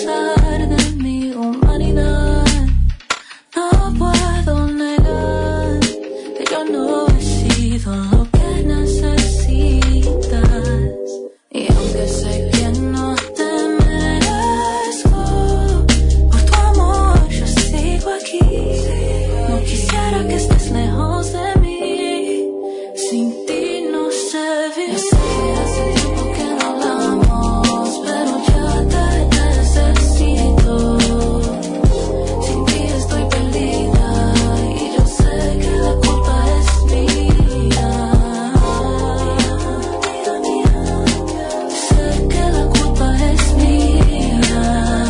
abusar de mi humanidad. No puedo negar que yo no he sido lo que necesitas. Y aunque sé que no te merezco, por tu amor yo sigo aquí. No quisiera que estés lejos de mí. Sin ti no sé vivir. Yo sé que hace tiempo que no hablamos, pero ya te necesito. Sin ti estoy perdida y yo sé que la culpa es mía. Sé que la culpa es mía.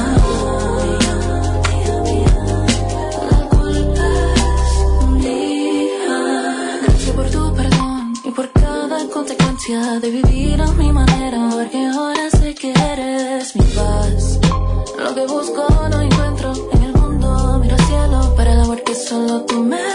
La culpa es mía. Gracias por tu perdón y por cada consecuencia de vivir a mi manera, porque ahora sé que eres mi paz. Lo que busco no encuentro en el mundo, miro al cielo para ver que solo tú me